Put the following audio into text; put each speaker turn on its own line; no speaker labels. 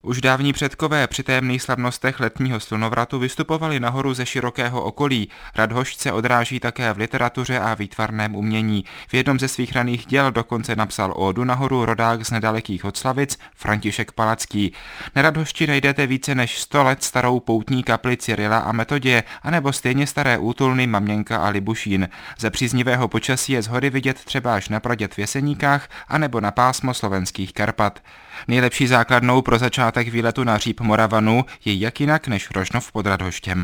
Už dávní předkové při tajemných slavnostech letního slunovratu vystupovali nahoru ze širokého okolí. Radhošť se odráží také v literatuře a výtvarném umění. V jednom ze svých raných děl dokonce napsal ódu nahoru rodák z nedalekých Hodslavic František Palacký. Na Radhošti najdete více než 100 let starou poutní kapli Cyrila a Metoděje, anebo stejně staré útulny Maměnka a Libušín. Za příznivého počasí je z hory vidět třeba až na Praděd v Jeseníkách, anebo na pásmo slovenských Karpat. Nejlepší základnou pro začátek výletu na hříb Moravanu je jak jinak než Rožnov pod Radhoštěm.